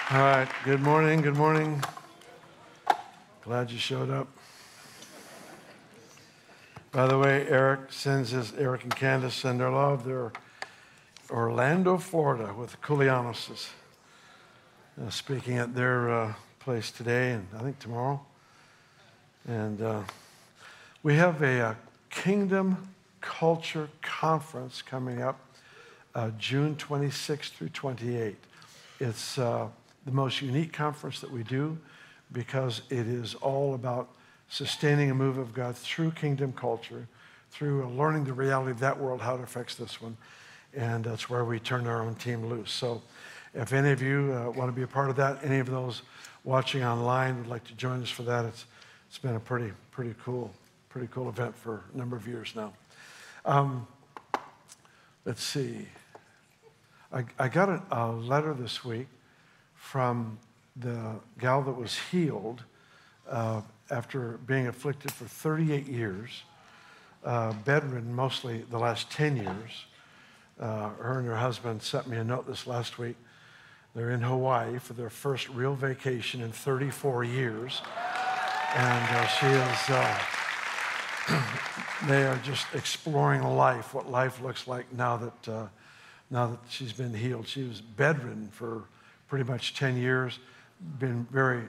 All right, good morning, good morning. Glad you showed up. By the way, Eric and Candace send their love. They're Orlando, Florida with the Kulianos, speaking at their place today and I think tomorrow. And we have a Kingdom Culture Conference coming up June 26th through 28th. It's the most unique conference that we do because it is all about sustaining a move of God through kingdom culture, through learning the reality of that world, how it affects this one. And that's where we turn our own team loose. So if any of you want to be a part of that, any of those watching online would like to join us for that, it's been a pretty cool event for a number of years now. Let's see. I got a letter this week from the gal that was healed after being afflicted for 38 years, bedridden mostly the last 10 years. Her and her husband sent me a note this last week. They're in Hawaii for their first real vacation in 34 years. And they are just exploring life, what life looks like now that she's been healed. She was bedridden for pretty much 10 years, been very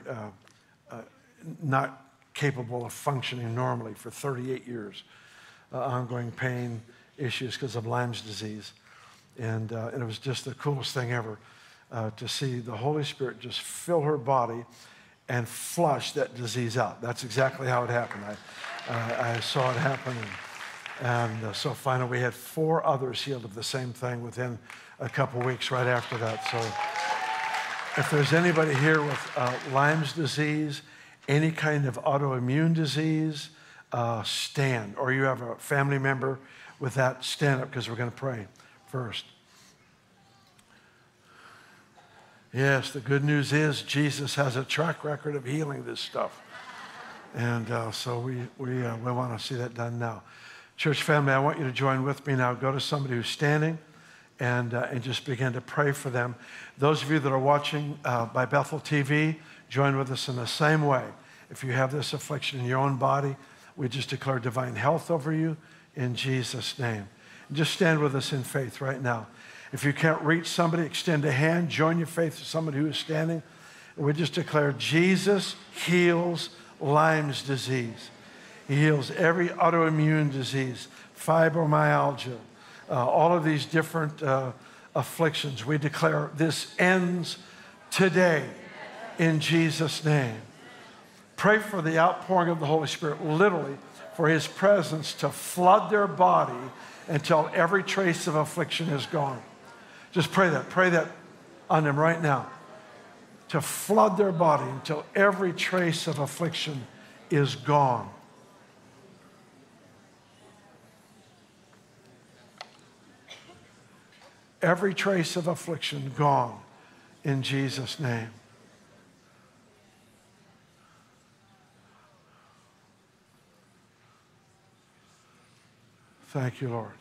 not capable of functioning normally for 38 years. Ongoing pain issues because of Lyme's disease. And it was just the coolest thing ever to see the Holy Spirit just fill her body and flush that disease out. That's exactly how it happened. I saw it happen. And so finally we had 4 others healed of the same thing within a couple weeks right after that. So if there's anybody here with Lyme's disease, any kind of autoimmune disease, stand. Or you have a family member with that, stand up because we're going to pray first. Yes, the good news is Jesus has a track record of healing this stuff. And so we want to see that done now. Church family, I want you to join with me now. Go to somebody who's standing and just begin to pray for them. Those of you that are watching by Bethel TV, join with us in the same way. If you have this affliction in your own body, we just declare divine health over you in Jesus' name. Just stand with us in faith right now. If you can't reach somebody, extend a hand, join your faith to somebody who is standing. And we just declare Jesus heals Lyme's disease. He heals every autoimmune disease, fibromyalgia, all of these different afflictions. We declare this ends today in Jesus' name. Pray for the outpouring of the Holy Spirit, literally for his presence to flood their body until every trace of affliction is gone. Just pray that on them right now. To flood their body until every trace of affliction is gone. Every trace of affliction gone in Jesus' name. Thank you, Lord.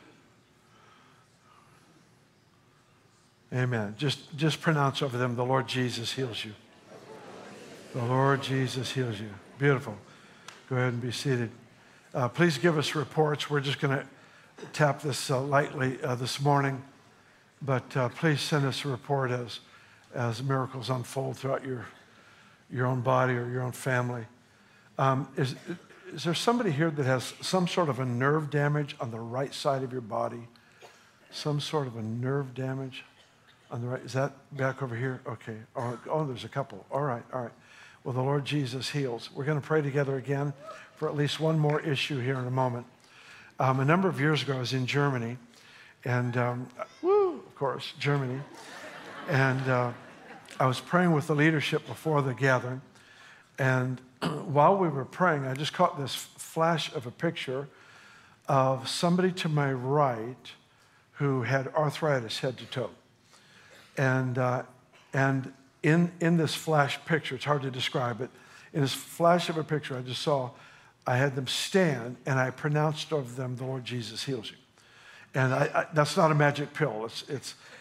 Amen. Just pronounce over them, the Lord Jesus heals you. The Lord Jesus heals you. Beautiful. Go ahead and be seated. Please give us reports. We're just going to tap this lightly this morning. But please send us a report as miracles unfold throughout your own body or your own family. Is there somebody here that has some sort of a nerve damage on the right side of your body? Some sort of a nerve damage on the right? Is that back over here? Okay. Oh, there's a couple. All right. Well, the Lord Jesus heals. We're going to pray together again for at least one more issue here in a moment. A number of years ago, I was in Germany, and of course, Germany. And I was praying with the leadership before the gathering. And while we were praying, I just caught this flash of a picture of somebody to my right who had arthritis head to toe. And in this flash picture, it's hard to describe it, in this flash of a picture, I just saw, I had them stand, and I pronounced over them, the Lord Jesus heals you. And that's not a magic pill.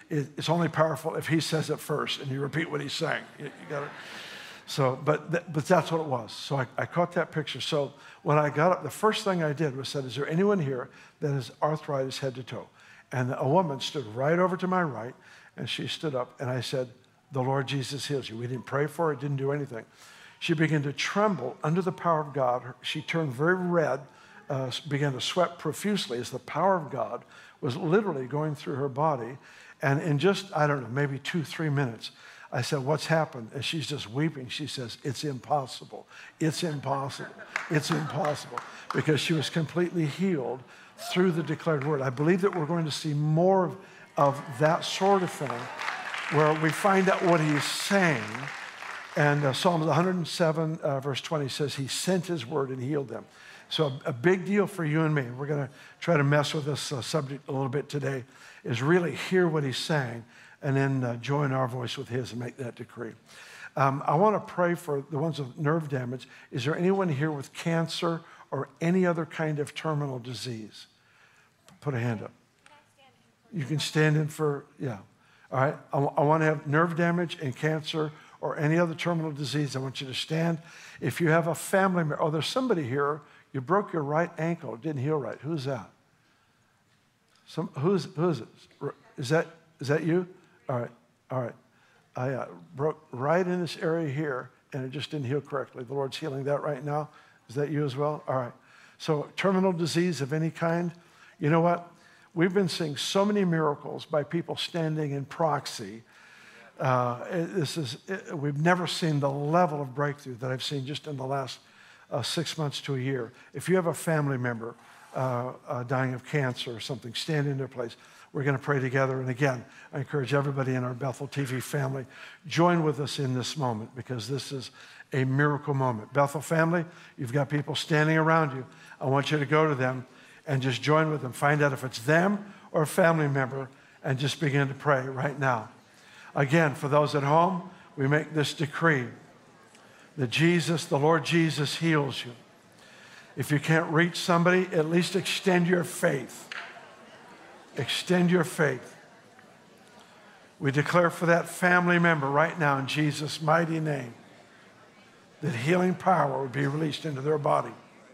it's only powerful if he says it first and you repeat what he's saying. You got it. So, but that's what it was. So I caught that picture. So when I got up, the first thing I did was said, is there anyone here that has arthritis head to toe? And a woman stood right over to my right, and she stood up, and I said, the Lord Jesus heals you. We didn't pray for her, didn't do anything. She began to tremble under the power of God. She turned very red, began to sweat profusely as the power of God was literally going through her body. And in just, I don't know, maybe 2-3 minutes, I said, what's happened? And she's just weeping. She says, it's impossible. It's impossible. It's impossible. Because she was completely healed through the declared word. I believe that we're going to see more of that sort of thing where we find out what he's saying. And Psalms 107, verse 20 says, he sent his word and healed them. So a big deal for you and me. We're going to try to mess with this subject a little bit today, is really hear what he's saying and then join our voice with his and make that decree. I want to pray for the ones with nerve damage. Is there anyone here with cancer or any other kind of terminal disease? Put a hand up. You can stand in for, yeah. All right. I want to have nerve damage and cancer or any other terminal disease. I want you to stand. If you have a family member, oh, there's somebody here, you broke your right ankle, it didn't heal right. Who's that? Who is it? Is that you? All right. I broke right in this area here, and it just didn't heal correctly. The Lord's healing that right now. Is that you as well? All right. So terminal disease of any kind. You know what? We've been seeing so many miracles by people standing in proxy. We've never seen the level of breakthrough that I've seen just in the last 6 months to a year. If you have a family member dying of cancer or something, stand in their place. We're going to pray together. And again, I encourage everybody in our Bethel TV family, join with us in this moment because this is a miracle moment. Bethel family, you've got people standing around you. I want you to go to them and just join with them. Find out if it's them or a family member and just begin to pray right now. Again, for those at home, we make this decree that Jesus, the Lord Jesus, heals you. If you can't reach somebody, at least extend your faith. Extend your faith. We declare for that family member right now in Jesus' mighty name that healing power would be released into their body.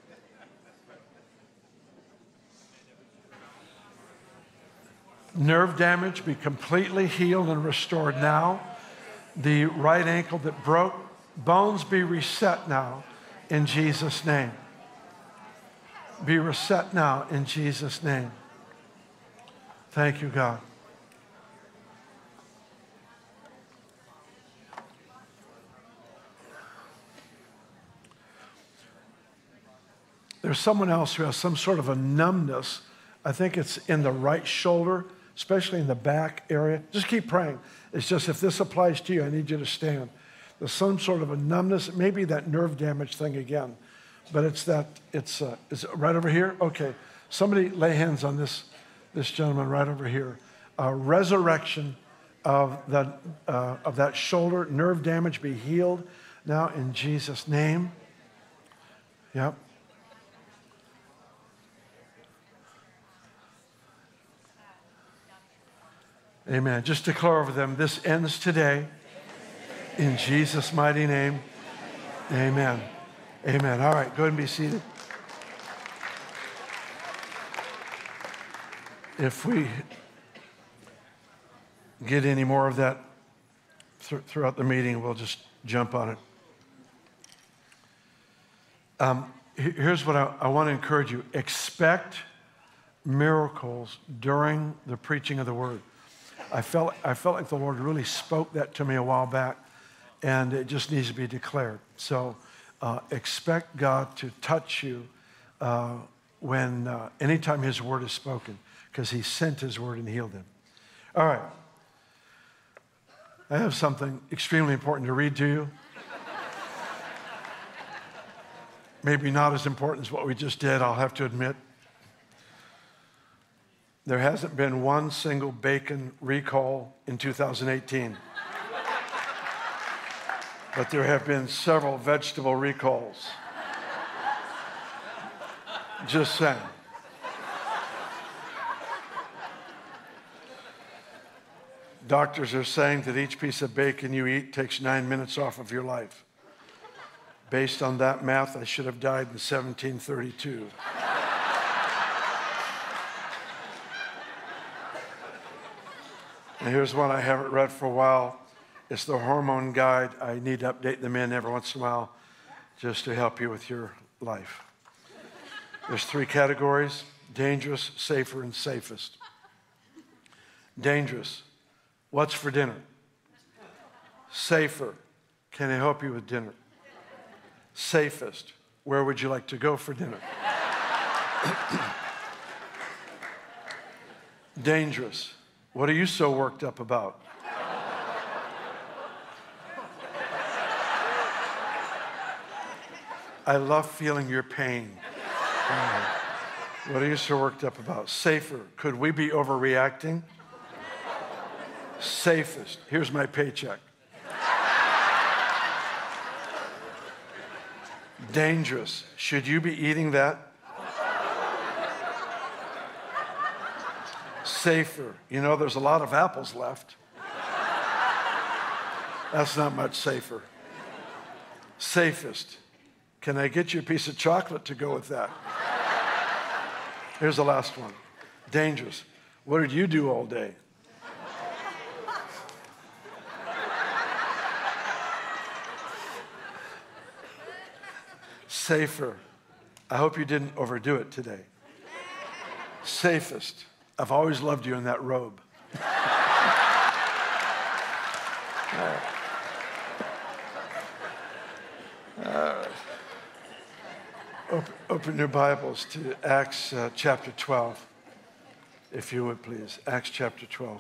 Nerve damage be completely healed and restored now. The right ankle that broke, bones be reset now in Jesus' name. Be reset now in Jesus' name. Thank you, God. There's someone else who has some sort of a numbness. I think it's in the right shoulder, especially in the back area. Just keep praying. It's just if this applies to you, I need you to stand. There's some sort of a numbness. It may be that nerve damage thing again, but it's is it right over here? Okay. Somebody lay hands on this gentleman right over here. Resurrection of that shoulder, nerve damage be healed now in Jesus' name. Yep. Amen. Just declare over them, this ends today. In Jesus' mighty name. Amen. Amen. All right, go ahead and be seated. If we get any more of that throughout the meeting, we'll just jump on it. Here's what I want to encourage you. Expect miracles during the preaching of the word. I felt like the Lord really spoke that to me a while back, and it just needs to be declared. So expect God to touch you anytime his word is spoken, because he sent his word and healed him. All right. I have something extremely important to read to you. Maybe not as important as what we just did, I'll have to admit. There hasn't been one single bacon recall in 2018. But there have been several vegetable recalls. Just saying. Doctors are saying that each piece of bacon you eat takes 9 minutes off of your life. Based on that math, I should have died in 1732. And here's one I haven't read for a while. It's the hormone guide. I need to update them in every once in a while just to help you with your life. There's 3 categories: dangerous, safer, and safest. Dangerous, what's for dinner? Safer, can I help you with dinner? Safest, where would you like to go for dinner? Dangerous, what are you so worked up about? I love feeling your pain. What are you so worked up about? Safer, could we be overreacting? Safest, here's my paycheck. Dangerous, should you be eating that? Safer, you know, there's a lot of apples left. That's not much safer. Safest, can I get you a piece of chocolate to go with that? Here's the last one. Dangerous, what did you do all day? Safer, I hope you didn't overdo it today. Safest, I've always loved you in that robe. Open your Bibles to Acts chapter 12, if you would please. Acts chapter 12.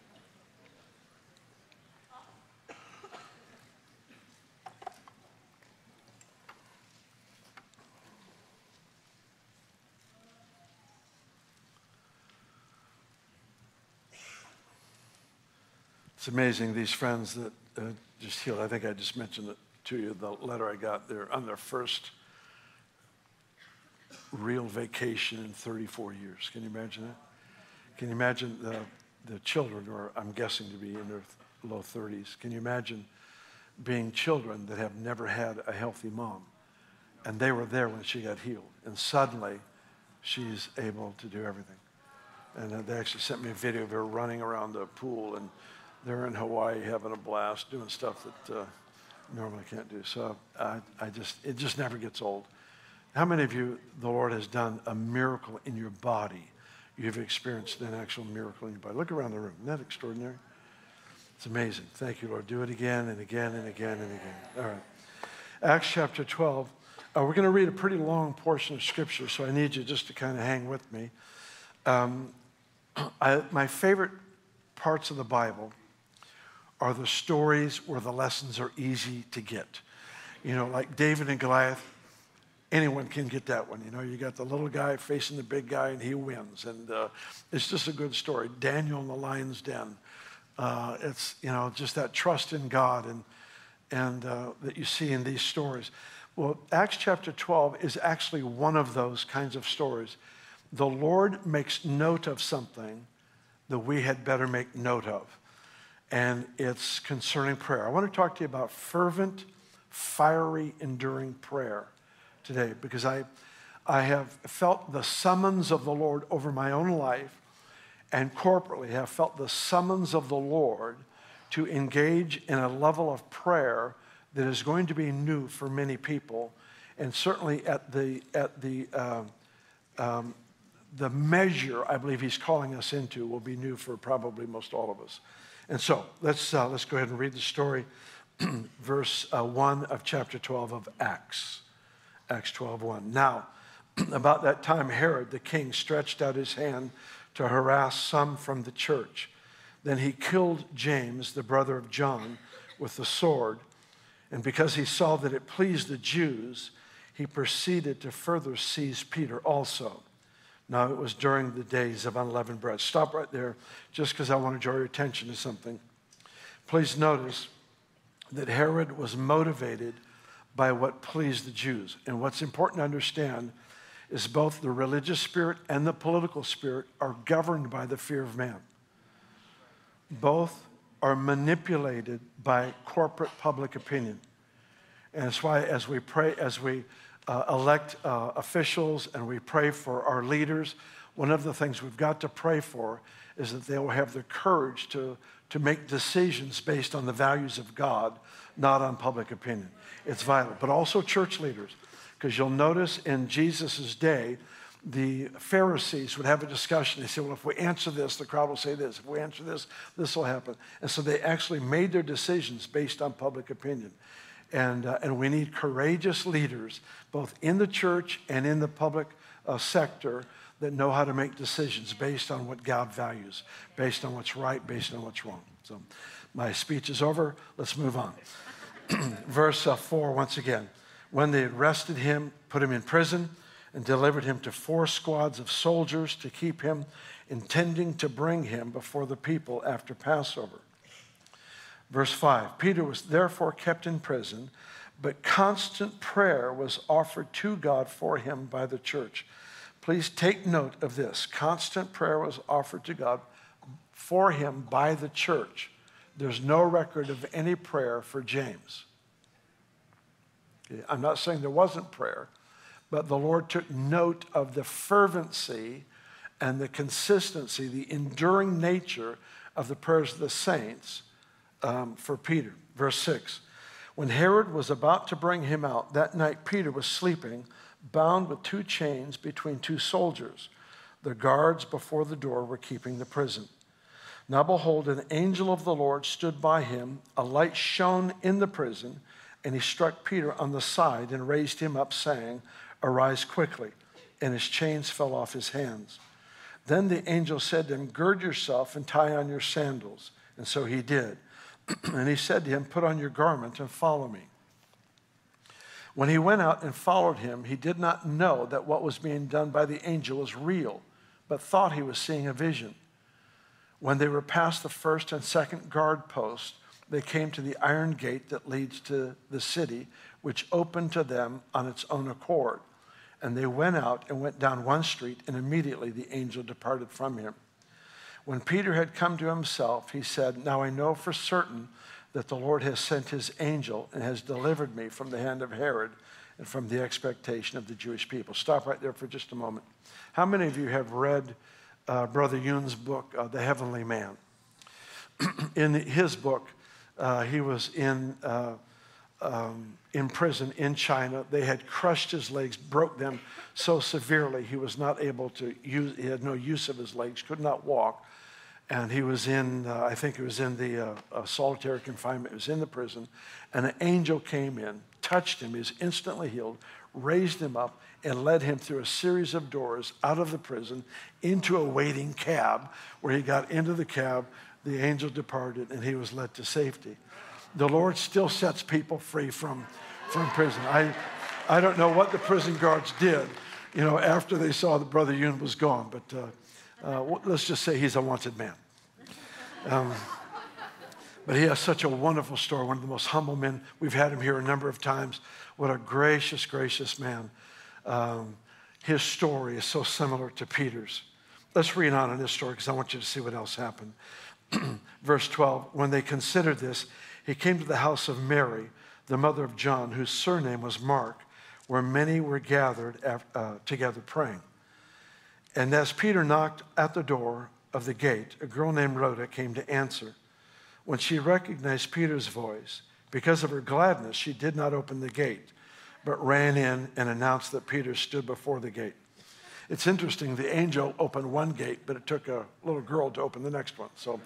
It's amazing, these friends that just healed. I think I just mentioned it to you, the letter I got. They're on their first real vacation in 34 years. Can you imagine that? Can you imagine the children, or I'm guessing to be in their low 30s, can you imagine being children that have never had a healthy mom? And they were there when she got healed. And suddenly, she's able to do everything. And they actually sent me a video of her running around the pool, and they're in Hawaii having a blast, doing stuff that normally can't do. So it just never gets old. How many of you, the Lord has done a miracle in your body? You've experienced an actual miracle in your body. Look around the room. Isn't that extraordinary? It's amazing. Thank you, Lord. Do it again and again and again and again. All right. Acts chapter 12. We're going to read a pretty long portion of Scripture, so I need you just to kind of hang with me. My favorite parts of the Bible are the stories where the lessons are easy to get. You know, like David and Goliath. Anyone can get that one. You know, you got the little guy facing the big guy, and he wins. And it's just a good story. Daniel in the lion's den. It's, you know, just that trust in God and that you see in these stories. Well, Acts chapter 12 is actually one of those kinds of stories. The Lord makes note of something that we had better make note of. And it's concerning prayer. I want to talk to you about fervent, fiery, enduring prayer today, because I have felt the summons of the Lord over my own life, and corporately have felt the summons of the Lord to engage in a level of prayer that is going to be new for many people, and certainly at the measure I believe He's calling us into will be new for probably most all of us. And so let's go ahead and read the story, verse 1 of chapter 12 of Acts. Acts 12:1. Now, about that time, Herod the king stretched out his hand to harass some from the church. Then he killed James, the brother of John, with the sword. And because he saw that it pleased the Jews, he proceeded to further seize Peter also. Now, it was during the days of unleavened bread. Stop right there, just because I want to draw your attention to something. Please notice that Herod was motivated by what pleased the Jews. And what's important to understand is both the religious spirit and the political spirit are governed by the fear of man. Both are manipulated by corporate public opinion. And that's why as we pray, as we elect officials and we pray for our leaders, one of the things we've got to pray for is that they will have the courage to make decisions based on the values of God, not on public opinion. It's vital. But also church leaders, because you'll notice in Jesus' day, the Pharisees would have a discussion. They say, well, if we answer this, the crowd will say this. If we answer this, this will happen. And so they actually made their decisions based on public opinion. And we need courageous leaders, both in the church and in the public sector, that know how to make decisions based on what God values, based on what's right, based on what's wrong. So my speech is over. Let's move on. Verse 4, once again. When they arrested him, put him in prison, and delivered him to 4 squads of soldiers to keep him, intending to bring him before the people after Passover. Verse 5, Peter was therefore kept in prison, but constant prayer was offered to God for him by the church. Please take note of this. Constant prayer was offered to God for him by the church. There's no record of any prayer for James. Okay, I'm not saying there wasn't prayer, but the Lord took note of the fervency and the consistency, the enduring nature of the prayers of the saints for Peter. Verse 6, when Herod was about to bring him out, that night Peter was sleeping, bound with 2 chains between 2 soldiers. The guards before the door were keeping the prison. Now behold, an angel of the Lord stood by him. A light shone in the prison, and he struck Peter on the side and raised him up, saying, arise quickly. And his chains fell off his hands. Then the angel said to him, gird yourself and tie on your sandals. And so he did. And he said to him, put on your garment and follow me. When he went out and followed him, he did not know that what was being done by the angel was real, but thought he was seeing a vision. When they were past the first and second guard posts, they came to the iron gate that leads to the city, which opened to them on its own accord. And they went out and went down one street, and immediately the angel departed from him. When Peter had come to himself, he said, now I know for certain that the Lord has sent his angel and has delivered me from the hand of Herod and from the expectation of the Jewish people. Stop right there for just a moment. How many of you have read Brother Yoon's book, The Heavenly Man? In his book, he was in prison in China. They had crushed his legs, broke them so severely he was not able to use, he had no use of his legs, could not walk. And he was in, I think it was in the solitary confinement, it was in the prison. And an angel came in, touched him, he was instantly healed, raised him up, and led him through a series of doors out of the prison into a waiting cab, where he got into the cab, the angel departed, and he was led to safety. The Lord still sets people free from prison. I don't know what the prison guards did, after they saw that Brother Yoon was gone, but let's just say he's a wanted man. But he has such a wonderful story, one of the most humble men. We've had him here a number of times. What a gracious, gracious man. His story is so similar to Peter's. Let's read on in this story because I want you to see what else happened. Verse 12, when they considered this, he came to the house of Mary, the mother of John, whose surname was Mark, where many were gathered together praying. And as Peter knocked at the door of the gate, a girl named Rhoda came to answer. When she recognized Peter's voice, because of her gladness, she did not open the gate, but ran in and announced that Peter stood before the gate. It's interesting, the angel opened one gate, but it took a little girl to open the next one. So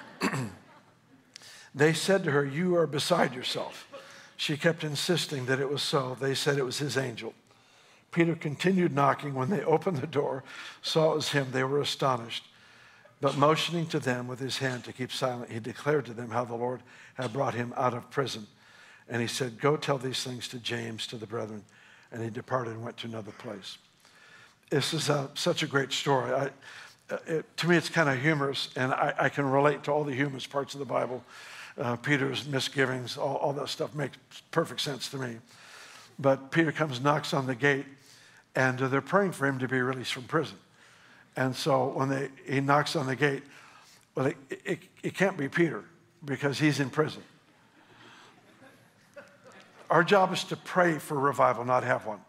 they said to her, you are beside yourself. She kept insisting that it was so. They said it was his angel. Peter continued knocking. When they opened the door, saw it was him, they were astonished. But motioning to them with his hand to keep silent, he declared to them how the Lord had brought him out of prison. And he said, go tell these things to James, to the brethren. And he departed and went to another place. This is such a great story. To me, it's kind of humorous, and I can relate to all the humorous parts of the Bible. Peter's misgivings, all that stuff makes perfect sense to me. But Peter comes, knocks on the gate, and they're praying for him to be released from prison. And so when he knocks on the gate, well, it can't be Peter. because he's in prison. Our job is to pray for revival, not have one.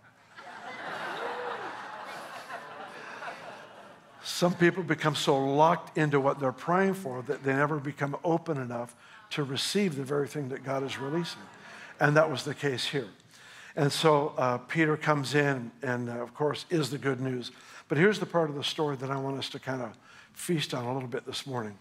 Some people become so locked into what they're praying for that they never become open enough to receive the very thing that God is releasing. And that was the case here. And so Peter comes in and, of course, is the good news. But here's the part of the story that I want us to kind of feast on a little bit this morning.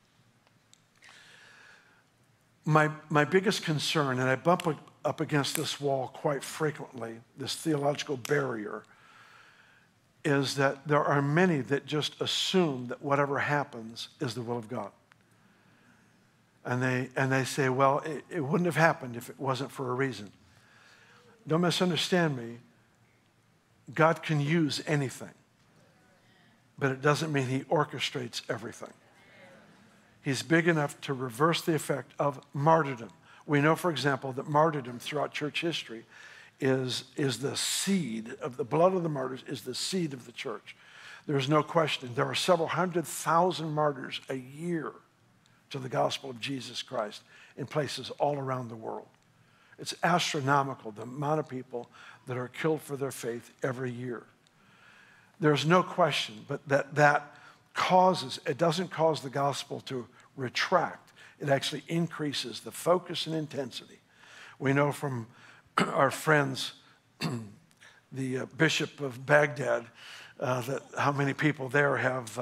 My biggest concern, and I bump up against this wall quite frequently, this theological barrier, is that there are many that just assume that whatever happens is the will of God. And they say, well, it wouldn't have happened if it wasn't for a reason. Don't misunderstand me. God can use anything, but it doesn't mean he orchestrates everything. He's big enough to reverse the effect of martyrdom. We know, for example, that martyrdom throughout church history is the seed of the blood of the martyrs, is the seed of the church. There's no question. There are several 100,000 martyrs a year to the gospel of Jesus Christ in places all around the world. It's astronomical, the amount of people that are killed for their faith every year. There's no question, but that causes, it doesn't cause the gospel to retract. It actually increases the focus and intensity. We know from our friends, the Bishop of Baghdad, that how many people there have,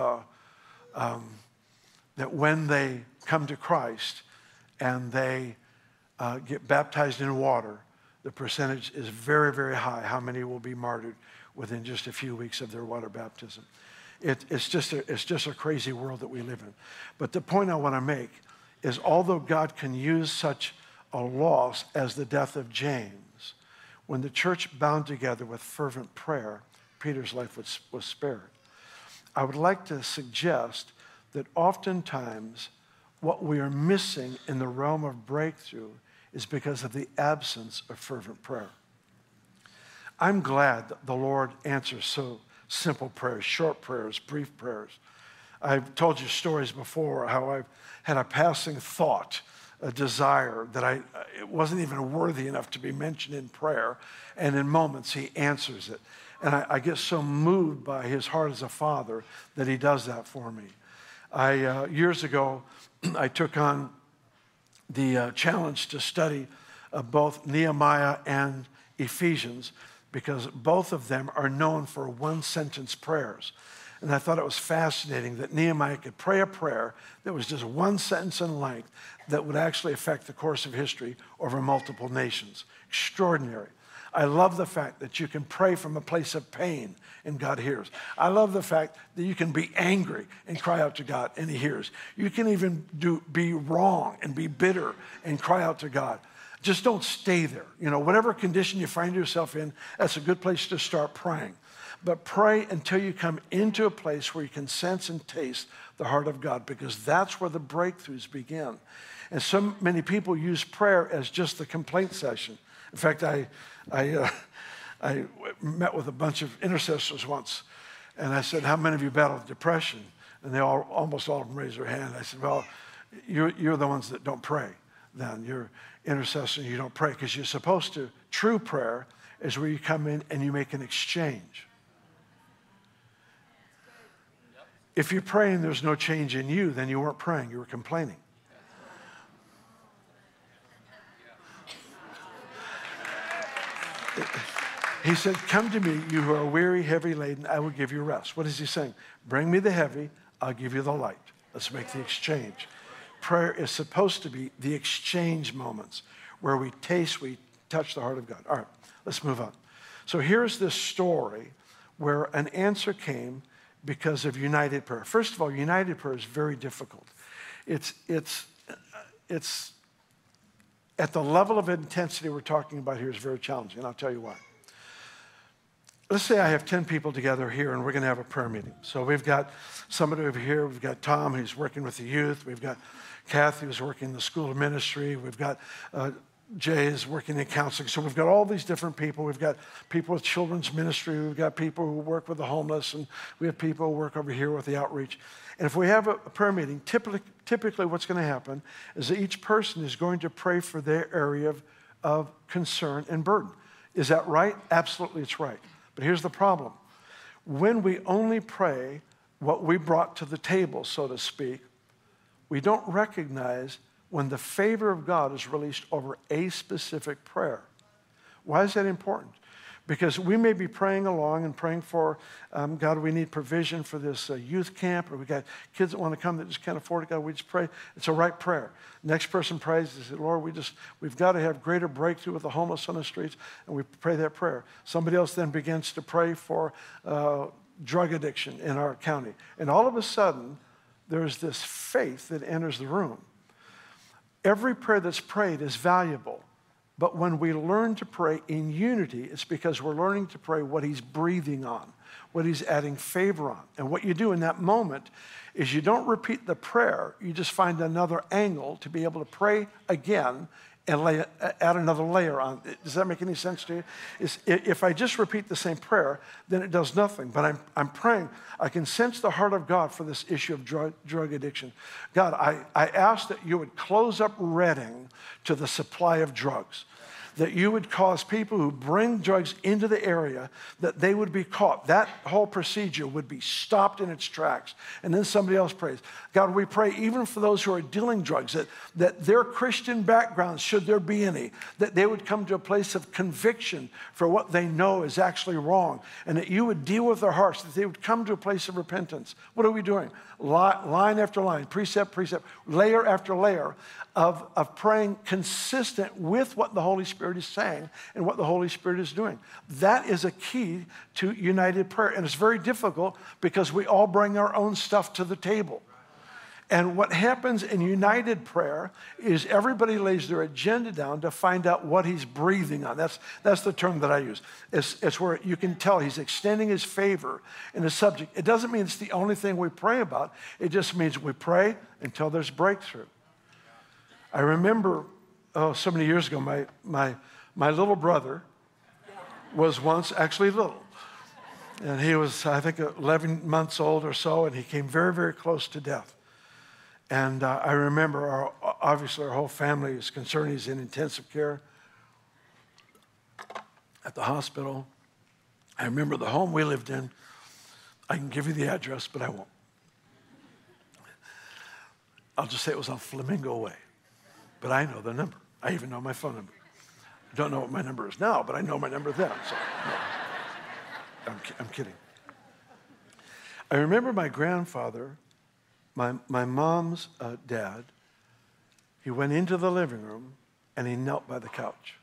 that when they come to Christ and they get baptized in water, the percentage is very, very high. How many will be martyred within just a few weeks of their water baptism? It's just a crazy world that we live in. But the point I want to make is, although God can use such a loss as the death of James, when the church bound together with fervent prayer, Peter's life was spared. I would like to suggest that oftentimes what we are missing in the realm of breakthrough is because of the absence of fervent prayer. I'm glad that the Lord answers so simple prayers, short prayers, brief prayers. I've told you stories before how I've had a passing thought, a desire that it wasn't even worthy enough to be mentioned in prayer, and in moments he answers it. And I get so moved by his heart as a father that he does that for me. Years ago, I took on the challenge to study both Nehemiah and Ephesians, because both of them are known for one-sentence prayers. And I thought it was fascinating that Nehemiah could pray a prayer that was just one sentence in length that would actually affect the course of history over multiple nations. Extraordinary. I love the fact that you can pray from a place of pain and God hears. I love the fact that you can be angry and cry out to God and he hears. You can even be wrong and be bitter and cry out to God. Just don't stay there. Whatever condition you find yourself in, that's a good place to start praying. But pray until you come into a place where you can sense and taste the heart of God, because that's where the breakthroughs begin. And so many people use prayer as just the complaint session. In fact, I met with a bunch of intercessors once, and I said, how many of you battle with depression? And they almost all of them raised their hand. I said, well, you're the ones that don't pray then. You're intercessor, you don't pray, because you're supposed to. True prayer is where you come in and you make an exchange. If you're praying, there's no change in you, then you weren't praying, you were complaining. He said, come to me, you who are weary, heavy laden, I will give you rest. What is he saying? Bring me the heavy, I'll give you the light. Let's make the exchange. Prayer is supposed to be the exchange moments where we taste, we touch the heart of God. All right, let's move on. So here's this story where an answer came because of united prayer. First of all, united prayer is very difficult. It's at the level of intensity we're talking about here is very challenging, and I'll tell you why. Let's say I have 10 people together here, and we're going to have a prayer meeting. So we've got somebody over here. We've got Tom, who's working with the youth. We've got Kathy, who's working in the school of ministry. We've got Jay is working in counseling. So we've got all these different people. We've got people with children's ministry. We've got people who work with the homeless. And we have people who work over here with the outreach. And if we have a prayer meeting, typically what's going to happen is that each person is going to pray for their area of concern and burden. Is that right? Absolutely, it's right. But here's the problem. When we only pray what we brought to the table, so to speak, we don't recognize when the favor of God is released over a specific prayer. Why is that important? Because we may be praying along and praying for, God, we need provision for this youth camp, or we got kids that want to come that just can't afford it. God, we just pray. It's a right prayer. Next person prays and says, Lord, we've got to have greater breakthrough with the homeless on the streets, and we pray that prayer. Somebody else then begins to pray for drug addiction in our county. And all of a sudden, there's this faith that enters the room. Every prayer that's prayed is valuable. But when we learn to pray in unity, it's because we're learning to pray what he's breathing on, what he's adding favor on. And what you do in that moment is you don't repeat the prayer. You just find another angle to be able to pray again and add another layer on. Does that make any sense to you? If I just repeat the same prayer, then it does nothing. But I'm praying. I can sense the heart of God for this issue of drug addiction. God, I ask that you would close up Redding to the supply of drugs, that you would cause people who bring drugs into the area, that they would be caught. That whole procedure would be stopped in its tracks. And then somebody else prays. God, we pray even for those who are dealing drugs, that their Christian backgrounds, should there be any, that they would come to a place of conviction for what they know is actually wrong, and that you would deal with their hearts, that they would come to a place of repentance. What are we doing? Line after line, precept, layer after layer of praying consistent with what the Holy Spirit is saying and what the Holy Spirit is doing. That is a key to united prayer. And it's very difficult because we all bring our own stuff to the table. And what happens in united prayer is everybody lays their agenda down to find out what he's breathing on. That's the term that I use. It's where you can tell he's extending his favor in a subject. It doesn't mean it's the only thing we pray about. It just means we pray until there's breakthrough. I remember, so many years ago, my little brother was once actually little. And he was, I think, 11 months old or so, and he came very, very close to death. And I remember, obviously, our whole family is concerned. He's in intensive care at the hospital. I remember the home we lived in. I can give you the address, but I won't. I'll just say it was on Flamingo Way. But I know the number. I even know my phone number. I don't know what my number is now, but I know my number then. So, no. I'm kidding. I remember my grandfather, my mom's dad, he went into the living room and he knelt by the couch.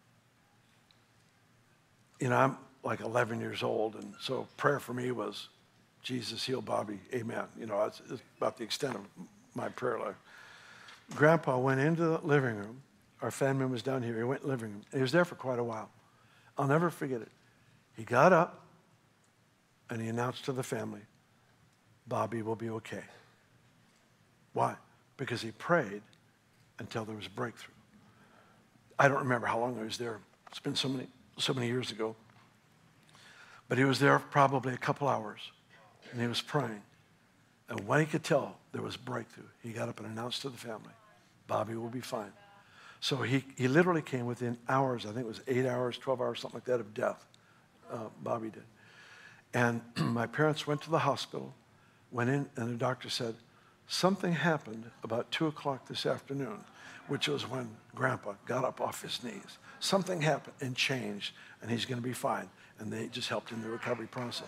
You know, I'm like 11 years old, and so prayer for me was, Jesus, heal Bobby, amen. You know, it's about the extent of my prayer life. Grandpa went into the living room. Our family was down here. He went in the living room. He was there for quite a while. I'll never forget it. He got up and he announced to the family, Bobby will be okay. Why? Because he prayed until there was breakthrough. I don't remember how long I was there. It's been so many years ago. But he was there probably a couple hours, and he was praying. And when he could tell there was breakthrough, he got up and announced to the family, Bobby will be fine. So he literally came within hours, I think it was 8 hours, 12 hours, something like that, of death. Bobby did. And my parents went to the hospital, went in, and the doctor said, something happened about 2 o'clock this afternoon, which was when Grandpa got up off his knees. Something happened and changed, and he's going to be fine. And they just helped in the recovery process.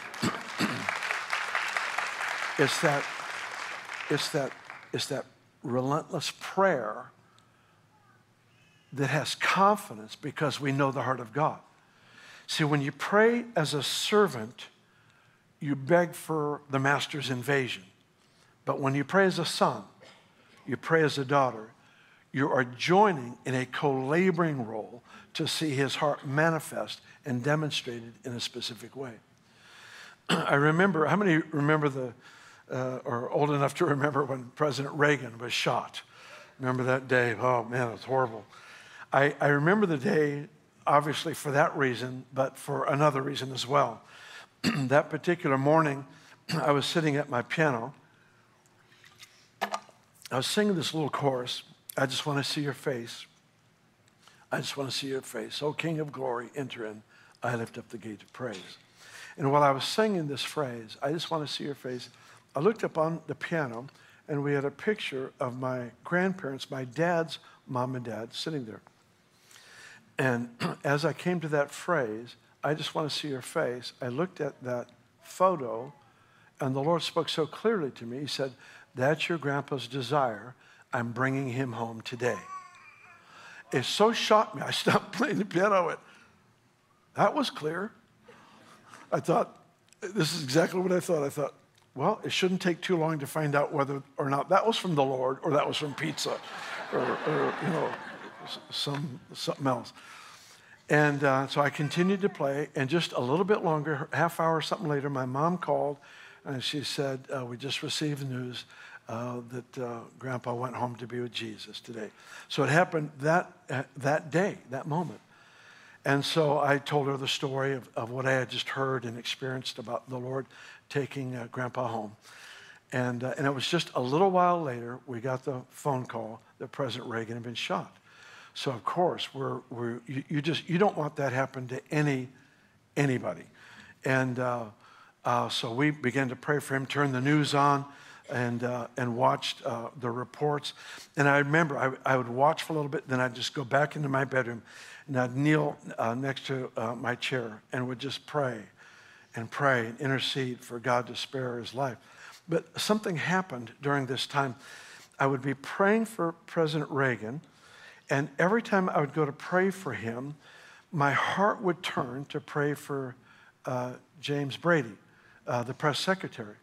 It's that relentless prayer that has confidence because we know the heart of God. See, when you pray as a servant, you beg for the master's invasion. But when you pray as a son, you pray as a daughter, you are joining in a co-laboring role to see his heart manifest and demonstrated in a specific way. I remember, how many remember or old enough to remember when President Reagan was shot? Remember that day? Oh man, it was horrible. I remember the day, obviously for that reason, but for another reason as well. That particular morning, I was sitting at my piano. I was singing this little chorus, I just want to see your face. I just want to see your face. O King of glory, enter in. I lift up the gate of praise. And while I was singing this phrase, I just want to see your face, I looked up on the piano, and we had a picture of my grandparents, my dad's mom and dad, sitting there. And as I came to that phrase, I just want to see your face, I looked at that photo, and the Lord spoke so clearly to me. He said, that's your grandpa's desire. I'm bringing him home today. It so shocked me. I stopped playing the piano. I went, that was clear. I thought, this is exactly what I thought. I thought, well, it shouldn't take too long to find out whether or not that was from the Lord or that was from pizza or something else. And so I continued to play, and just a little bit longer, half hour or something later, my mom called, and she said, we just received news that Grandpa went home to be with Jesus today. So it happened that day, that moment. And so I told her the story of what I had just heard and experienced about the Lord taking Grandpa home. And it was just a little while later, we got the phone call that President Reagan had been shot. So of course, you don't want that happen to anybody. And so we began to pray for him, turned the news on, and watched the reports. And I remember I would watch for a little bit, then I'd just go back into my bedroom, and I'd kneel next to my chair and would just pray and intercede for God to spare his life. But something happened during this time. I would be praying for President Reagan, and every time I would go to pray for him, my heart would turn to pray for James Brady, the press secretary.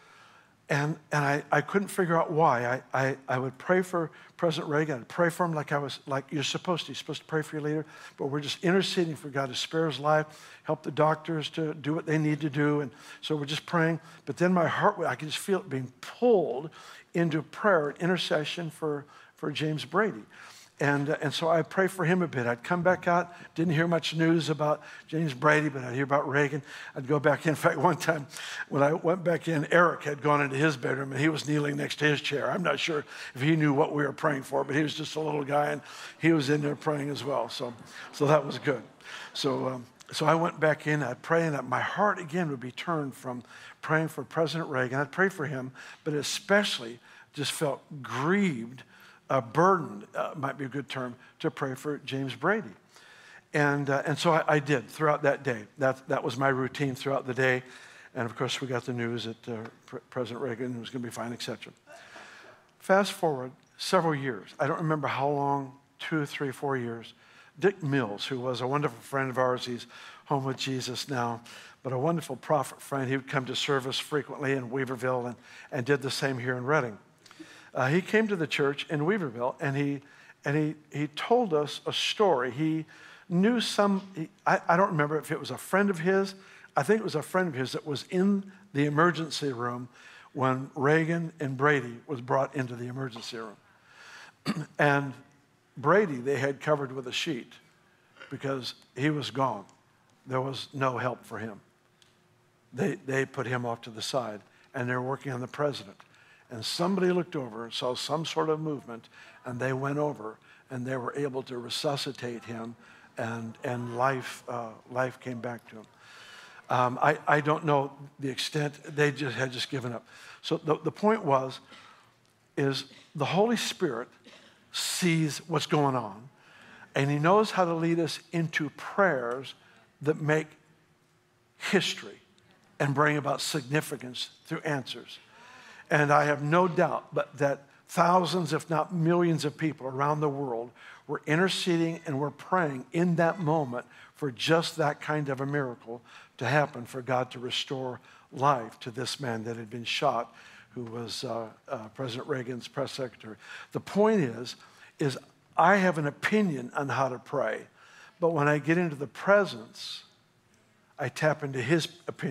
And I couldn't figure out why. I would pray for President Reagan. I'd pray for him like you're supposed to. You're supposed to pray for your leader. But we're just interceding for God to spare his life, help the doctors to do what they need to do. And so we're just praying. But then my heart, I could just feel it being pulled into prayer and intercession for James Brady. And so I pray for him a bit. I'd come back out, didn't hear much news about James Brady, but I'd hear about Reagan. I'd go back in. In fact, one time when I went back in, Eric had gone into his bedroom, and he was kneeling next to his chair. I'm not sure if he knew what we were praying for, but he was just a little guy, and he was in there praying as well. So that was good. So I went back in. I'd pray, and my heart again would be turned from praying for President Reagan. I'd pray for him, but especially just felt grieved, burdened, might be a good term, to pray for James Brady. And so I did throughout that day. That was my routine throughout the day. And of course, we got the news that President Reagan was going to be fine, etc. Fast forward several years. I don't remember how long, 2, 3, 4 years. Dick Mills, who was a wonderful friend of ours, he's home with Jesus now, but a wonderful prophet friend. He would come to service frequently in Weaverville and did the same here in Redding. He came to the church in Weaverville, and he told us a story. He knew I don't remember if it was a friend of his. I think it was a friend of his that was in the emergency room when Reagan and Brady was brought into the emergency room. And Brady, they had covered with a sheet because he was gone. There was no help for him. They put him off to the side, and they were working on the president. And somebody looked over and saw some sort of movement, and they went over, and they were able to resuscitate him, and life came back to him. I don't know the extent. They had just given up. So the point is the Holy Spirit sees what's going on, and he knows how to lead us into prayers that make history and bring about significance through answers. And I have no doubt but that thousands, if not millions of people around the world were interceding and were praying in that moment for just that kind of a miracle to happen, for God to restore life to this man that had been shot, who was President Reagan's press secretary. The point is I have an opinion on how to pray, but when I get into the presence, I tap into his opinion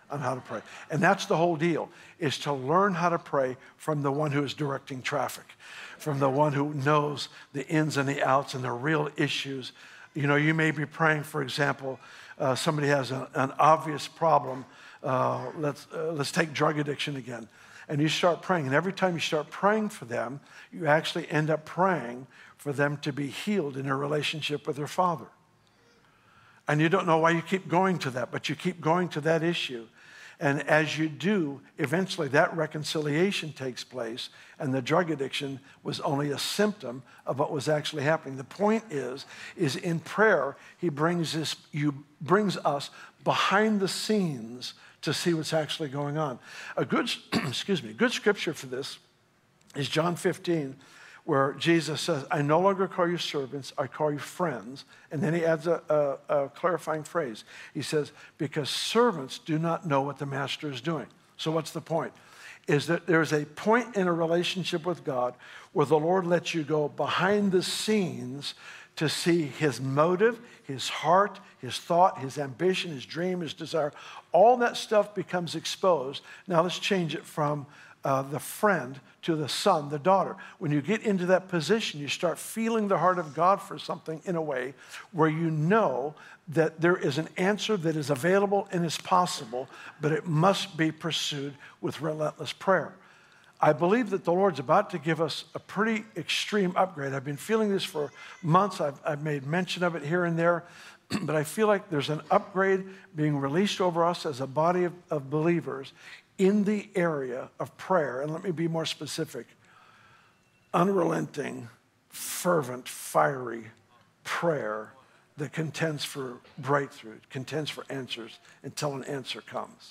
on how to pray. And that's the whole deal, is to learn how to pray from the one who is directing traffic, from the one who knows the ins and the outs and the real issues. You know, you may be praying, for example, somebody has an obvious problem. Let's take drug addiction again. And you start praying, and every time you start praying for them, you actually end up praying for them to be healed in their relationship with their Father. And you don't know why you keep going to that, but you keep going to that issue. And as you do, eventually that reconciliation takes place, and the drug addiction was only a symptom of what was actually happening. The point is in prayer, he brings us behind the scenes to see what's actually going on. A good, good scripture for this is John 15, where Jesus says, I no longer call you servants, I call you friends. And then he adds a clarifying phrase. He says, because servants do not know what the master is doing. So what's the point? Is that there's a point in a relationship with God where the Lord lets you go behind the scenes to see his motive, his heart, his thought, his ambition, his dream, his desire. All that stuff becomes exposed. Now let's change it from the friend to the son, the daughter. When you get into that position, you start feeling the heart of God for something in a way where you know that there is an answer that is available and is possible, but it must be pursued with relentless prayer. I believe that the Lord's about to give us a pretty extreme upgrade. I've been feeling this for months. I've made mention of it here and there, but I feel like there's an upgrade being released over us as a body of believers in the area of prayer. And let me be more specific. Unrelenting, fervent, fiery prayer that contends for breakthrough, contends for answers until an answer comes.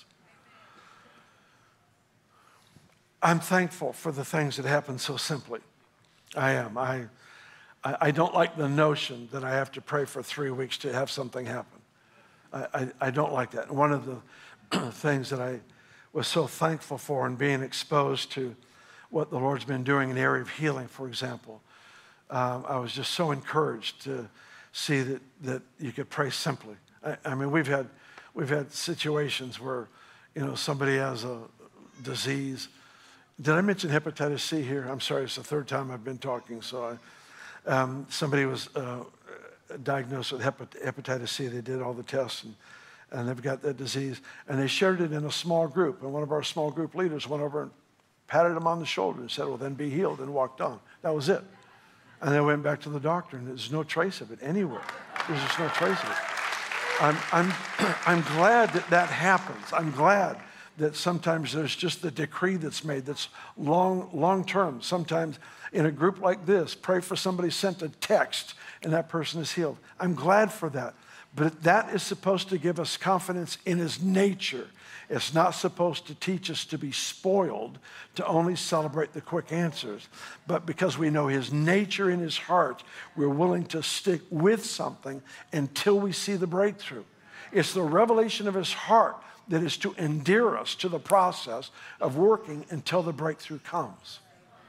I'm thankful for the things that happen so simply. I am. I don't like the notion that I have to pray for 3 weeks to have something happen. I don't like that. And one of the things that I was so thankful for in being exposed to what the Lord's been doing in the area of healing, for example, I was just so encouraged to see that you could pray simply. I mean, we've had situations where, you know, somebody has a disease. Did I mention hepatitis C here? I'm sorry, it's the third time I've been talking. So somebody was diagnosed with hepatitis C. They did all the tests, and they've got that disease. And they shared it in a small group. And one of our small group leaders went over and patted him on the shoulder and said, well, then be healed, and walked on. That was it. And they went back to the doctor, and there's no trace of it anywhere. There's just no trace of it. I'm glad that happens. I'm glad that sometimes there's just the decree that's made that's long term. Sometimes in a group like this, pray for somebody sent a text and that person is healed. I'm glad for that. But that is supposed to give us confidence in his nature. It's not supposed to teach us to be spoiled, to only celebrate the quick answers. But because we know his nature in his heart, we're willing to stick with something until we see the breakthrough. It's the revelation of his heart that is to endear us to the process of working until the breakthrough comes.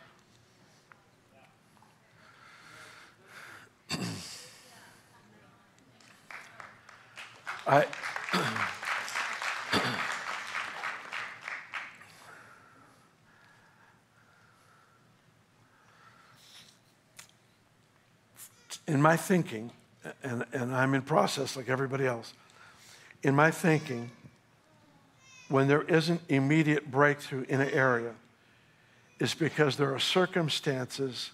In my thinking, and I'm in process like everybody else, in my thinking, when there isn't immediate breakthrough in an area, it's because there are circumstances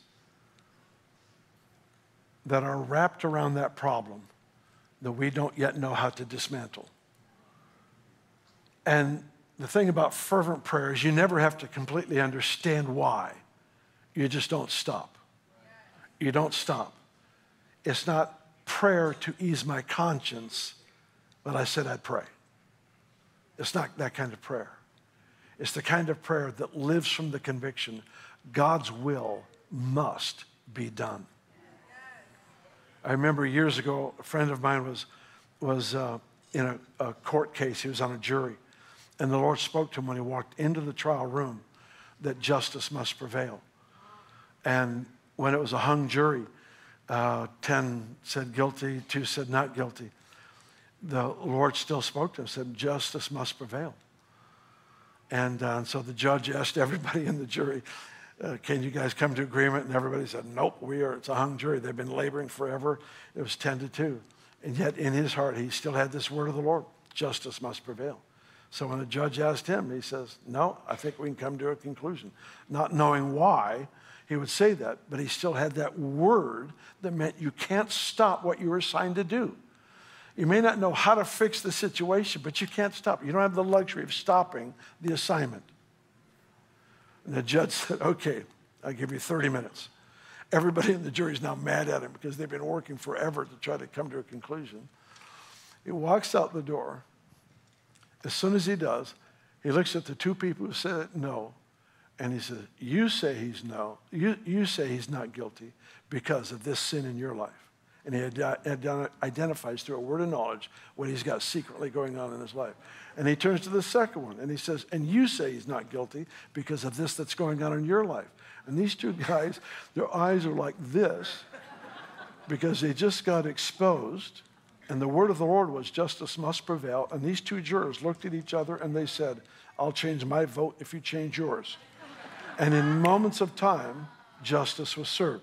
that are wrapped around that problem that we don't yet know how to dismantle. And the thing about fervent prayer is you never have to completely understand why. You just don't stop. You don't stop. It's not prayer to ease my conscience, but I said I'd pray. It's not that kind of prayer. It's the kind of prayer that lives from the conviction God's will must be done. I remember years ago, a friend of mine was in a court case. He was on a jury. And the Lord spoke to him when he walked into the trial room that justice must prevail. And when it was a hung jury, 10 said guilty, 2 said not guilty. The Lord still spoke to him, said, justice must prevail. And so the judge asked everybody in the jury, can you guys come to agreement? And everybody said, nope, it's a hung jury. They've been laboring forever. It was 10-2. And yet in his heart, he still had this word of the Lord, justice must prevail. So when the judge asked him, he says, no, I think we can come to a conclusion. Not knowing why he would say that, but he still had that word that meant you can't stop what you were assigned to do. You may not know how to fix the situation, but you can't stop. You don't have the luxury of stopping the assignment. And the judge said, okay, I'll give you 30 minutes. Everybody in the jury is now mad at him because they've been working forever to try to come to a conclusion. He walks out the door. As soon as he does, he looks at the two people who said no, and he says, you say he's no. You say he's not guilty because of this sin in your life. And he identifies through a word of knowledge what he's got secretly going on in his life. And he turns to the second one, and he says, and you say he's not guilty because of this that's going on in your life. And these two guys, their eyes are like this because they just got exposed. And the word of the Lord was justice must prevail. And these two jurors looked at each other and they said, I'll change my vote if you change yours. And in moments of time, justice was served.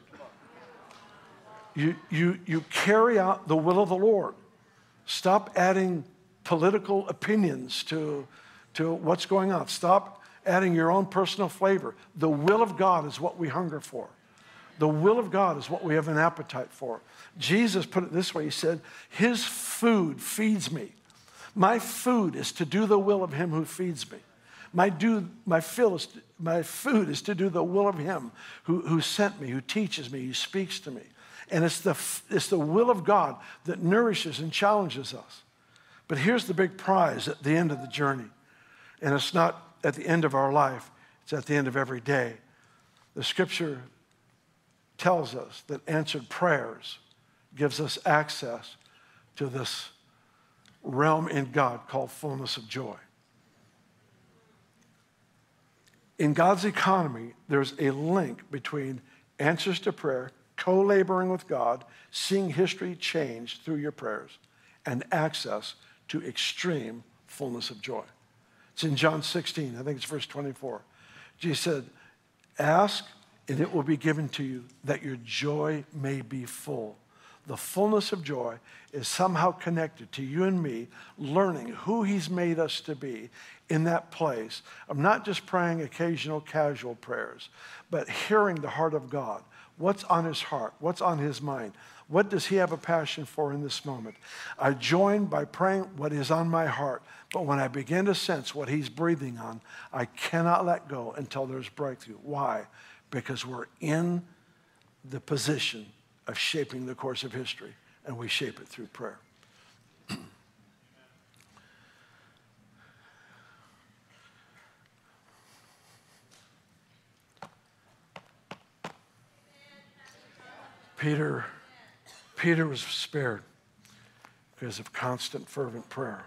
You carry out the will of the Lord. Stop adding political opinions to what's going on. Stop adding your own personal flavor. The will of God is what we hunger for. The will of God is what we have an appetite for. Jesus put it this way. He said, his food feeds me. My food is to do the will of him who feeds me. My food is to do the will of him who sent me, who teaches me, who speaks to me. And it's the will of God that nourishes and challenges us. But here's the big prize at the end of the journey. And it's not at the end of our life. It's at the end of every day. The scripture tells us that answered prayers gives us access to this realm in God called fullness of joy. In God's economy, there's a link between answers to prayer, co-laboring with God, seeing history change through your prayers, and access to extreme fullness of joy. It's in John 16, I think it's verse 24. Jesus said, ask and it will be given to you that your joy may be full. The fullness of joy is somehow connected to you and me learning who he's made us to be in that place of not just praying occasional casual prayers, but hearing the heart of God. What's on his heart? What's on his mind? What does he have a passion for in this moment? I join by praying what is on my heart, but when I begin to sense what he's breathing on, I cannot let go until there's breakthrough. Why? Because we're in the position of shaping the course of history, and we shape it through prayer. Peter was spared because of constant, fervent prayer.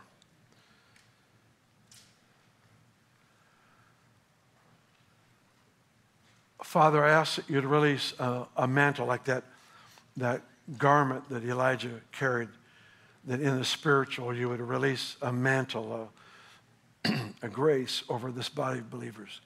Father, I ask that you'd release a mantle like that garment that Elijah carried, that in the spiritual you would release a mantle, a grace over this body of believers.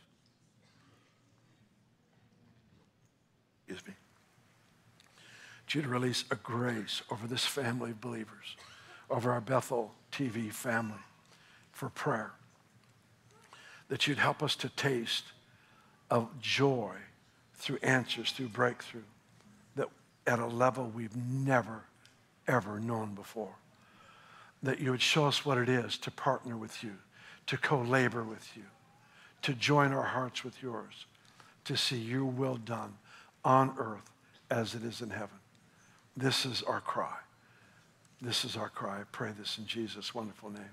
Excuse me. That you'd release a grace over this family of believers, over our Bethel TV family for prayer. That you'd help us to taste of joy through answers, through breakthrough, that at a level we've never, ever known before. That you would show us what it is to partner with you, to co-labor with you, to join our hearts with yours, to see your will done on earth as it is in heaven. This is our cry. This is our cry. I pray this in Jesus' wonderful name.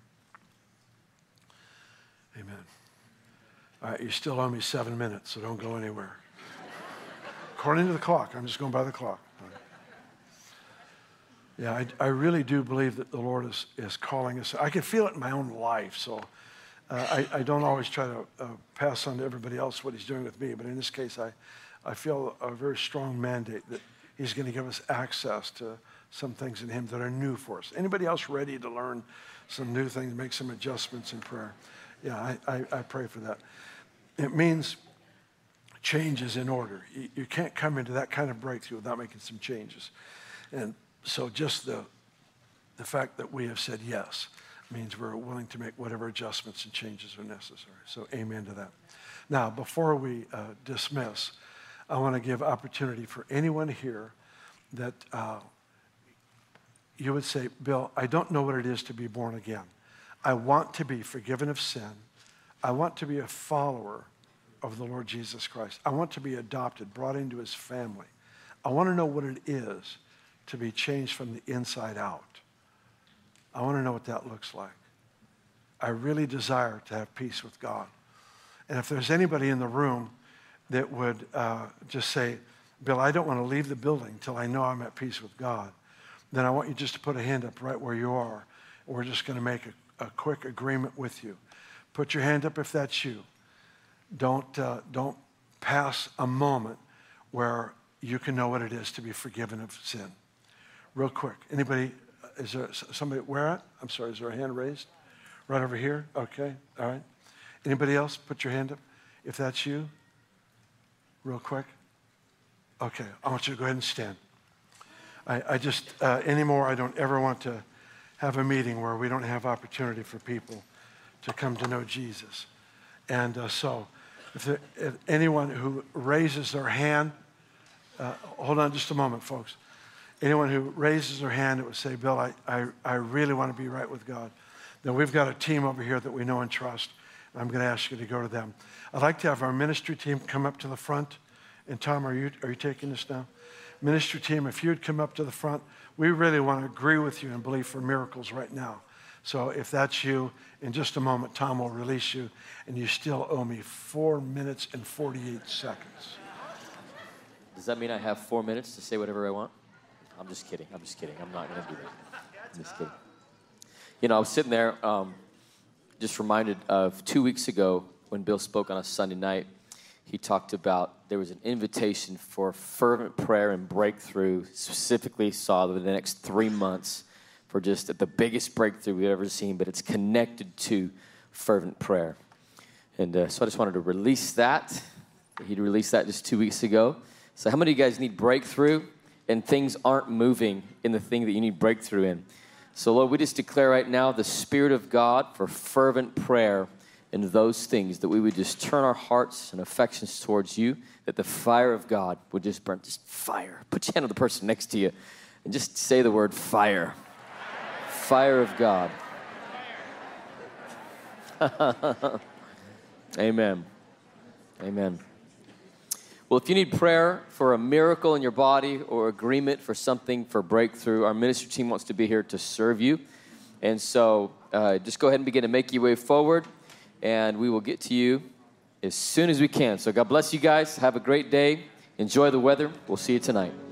Amen. All right, you still owe me 7 minutes, so don't go anywhere. According to the clock, I'm just going by the clock. Yeah, I really do believe that the Lord is calling us. I can feel it in my own life, so I don't always try to pass on to everybody else what he's doing with me, but in this case, I feel a very strong mandate that he's going to give us access to some things in him that are new for us. Anybody else ready to learn some new things, make some adjustments in prayer? Yeah, I pray for that. It means change is in order. You can't come into that kind of breakthrough without making some changes. And so just the fact that we have said yes means we're willing to make whatever adjustments and changes are necessary. So amen to that. Now, before we dismiss, I want to give opportunity for anyone here that you would say, Bill, I don't know what it is to be born again. I want to be forgiven of sin. I want to be a follower of the Lord Jesus Christ. I want to be adopted, brought into his family. I want to know what it is to be changed from the inside out. I want to know what that looks like. I really desire to have peace with God. And if there's anybody in the room that would just say, Bill, I don't want to leave the building until I know I'm at peace with God, then I want you just to put a hand up right where you are. We're just going to make a quick agreement with you. Put your hand up if that's you. Don't pass a moment where you can know what it is to be forgiven of sin. Real quick. Anybody, is there somebody, where at? I'm sorry, is there a hand raised? Right over here? Okay, all right. Anybody else? Put your hand up if that's you. Real quick. Okay, I want you to go ahead and stand. I just, anymore, I don't ever want to have a meeting where we don't have opportunity for people to come to know Jesus. And so, if anyone who raises their hand, hold on just a moment, folks. Anyone who raises their hand that would say, Bill, I really want to be right with God, then we've got a team over here that we know and trust. And I'm going to ask you to go to them. I'd like to have our ministry team come up to the front. And Tom, are you taking this now? Ministry team, if you'd come up to the front, we really want to agree with you and believe for miracles right now. So if that's you, in just a moment, Tom will release you, and you still owe me 4 minutes and 48 seconds. Does that mean I have 4 minutes to say whatever I want? I'm just kidding. I'm not going to do that. I'm just kidding. You know, I was sitting there, just reminded of 2 weeks ago when Bill spoke on a Sunday night. He talked about there was an invitation for fervent prayer and breakthrough, specifically saw the next 3 months for just the biggest breakthrough we've ever seen, but it's connected to fervent prayer. And so I just wanted to release that. He released that just 2 weeks ago. So how many of you guys need breakthrough and things aren't moving in the thing that you need breakthrough in? So Lord, we just declare right now the Spirit of God for fervent prayer in those things, that we would just turn our hearts and affections towards you, that the fire of God would just burn, just fire. Put your hand on the person next to you and just say the word fire. Fire of God. Amen. Amen. Well, if you need prayer for a miracle in your body or agreement for something for breakthrough, our ministry team wants to be here to serve you. And so just go ahead and begin to make your way forward, and we will get to you as soon as we can. So God bless you guys. Have a great day. Enjoy the weather. We'll see you tonight.